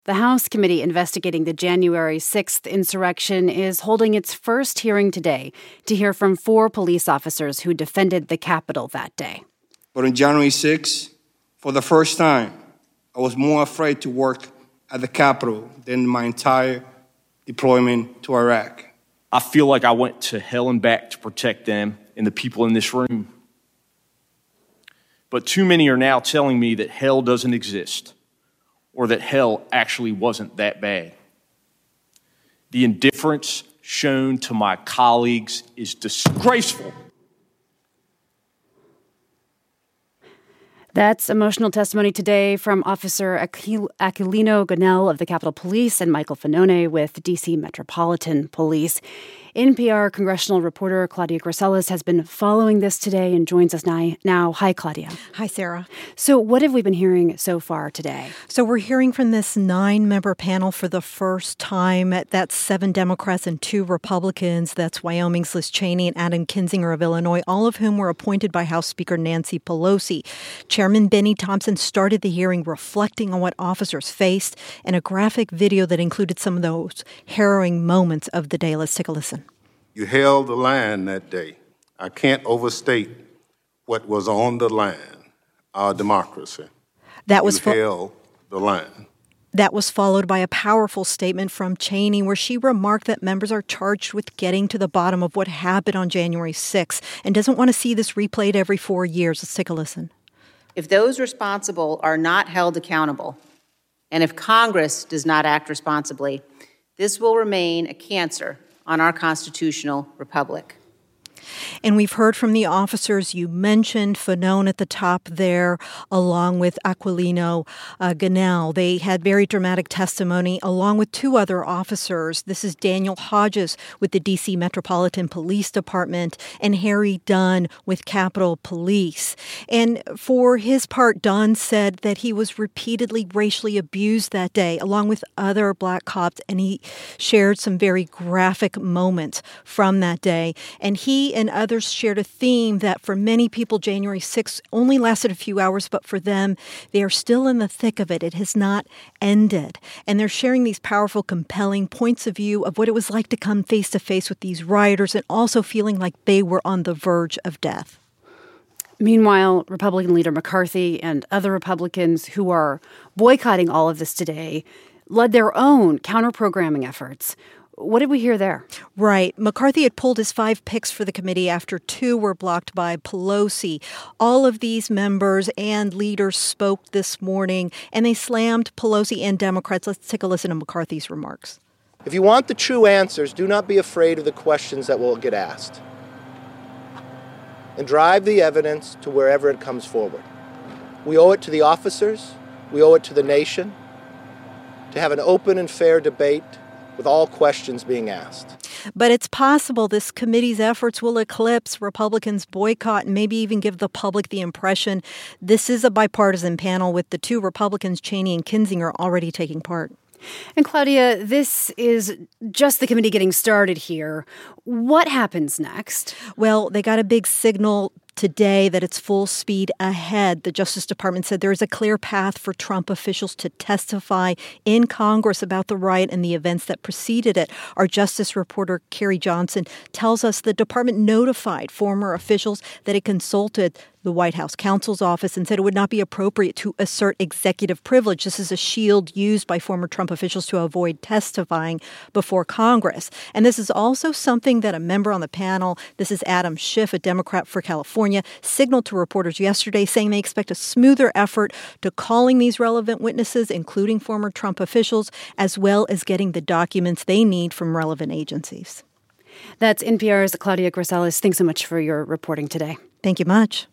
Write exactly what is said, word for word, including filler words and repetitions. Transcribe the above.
The House committee investigating the January sixth insurrection is holding its first hearing today to hear from four police officers who defended the Capitol that day. But on January sixth, for the first time, I was more afraid to work at the Capitol than my entire deployment to Iraq. I feel like I went to hell and back to protect them and the people in this room. But too many are now telling me that hell doesn't exist, or that hell actually wasn't that bad. The indifference shown to my colleagues is disgraceful. That's emotional testimony today from Officer Aquil- Aquilino Gonell of the Capitol Police and Michael Fanone with D C Metropolitan Police. N P R congressional reporter Claudia Grisales has been following this today and joins us now. Hi, Claudia. Hi, Sarah. So what have we been hearing so far today? So we're hearing from this nine-member panel for the first time. That's seven Democrats and two Republicans. That's Wyoming's Liz Cheney and Adam Kinzinger of Illinois, all of whom were appointed by House Speaker Nancy Pelosi. Chairman Benny Thompson started the hearing reflecting on what officers faced and a graphic video that included some of those harrowing moments of the day. Let's take a listen. You held the line that day. I can't overstate what was on the line, our democracy. That was you fo- held the line. That was followed by a powerful statement from Cheney where she remarked that members are charged with getting to the bottom of what happened on January sixth and doesn't want to see this replayed every four years. Let's take a listen. If those responsible are not held accountable, and if Congress does not act responsibly, this will remain a cancer on our constitutional republic. And we've heard from the officers. You mentioned Fanone at the top there, along with Aquilino uh, Gonell. They had very dramatic testimony, along with two other officers. This is Daniel Hodges with the D C Metropolitan Police Department and Harry Dunn with Capitol Police. And for his part, Dunn said that he was repeatedly racially abused that day, along with other black cops, and he shared some very graphic moments from that day. And he and others shared a theme that for many people, January sixth only lasted a few hours, but for them, they are still in the thick of it. It has not ended. And they're sharing these powerful, compelling points of view of what it was like to come face to face with these rioters and also feeling like they were on the verge of death. Meanwhile, Republican leader McCarthy and other Republicans who are boycotting all of this today led their own counter-programming efforts. What did we hear there? Right. McCarthy had pulled his five picks for the committee after two were blocked by Pelosi. All of these members and leaders spoke this morning, and they slammed Pelosi and Democrats. Let's take a listen to McCarthy's remarks. If you want the true answers, do not be afraid of the questions that will get asked. And drive the evidence to wherever it comes forward. We owe it to the officers, we owe it to the nation, to have an open and fair debate with all questions being asked. But it's possible this committee's efforts will eclipse Republicans' boycott and maybe even give the public the impression this is a bipartisan panel with the two Republicans, Cheney and Kinzinger, already taking part. And Claudia, this is just the committee getting started here. What happens next? Well, they got a big signal today that it's full speed ahead. The Justice Department said there is a clear path for Trump officials to testify in Congress about the riot and the events that preceded it. Our Justice reporter, Carrie Johnson, tells us the department notified former officials that it consulted the White House counsel's office and said it would not be appropriate to assert executive privilege. This is a shield used by former Trump officials to avoid testifying before Congress. And this is also something that a member on the panel, this is Adam Schiff, a Democrat for California, signaled to reporters yesterday, saying they expect a smoother effort to calling these relevant witnesses, including former Trump officials, as well as getting the documents they need from relevant agencies. That's N P R's Claudia Grisales. Thanks so much for your reporting today. Thank you much.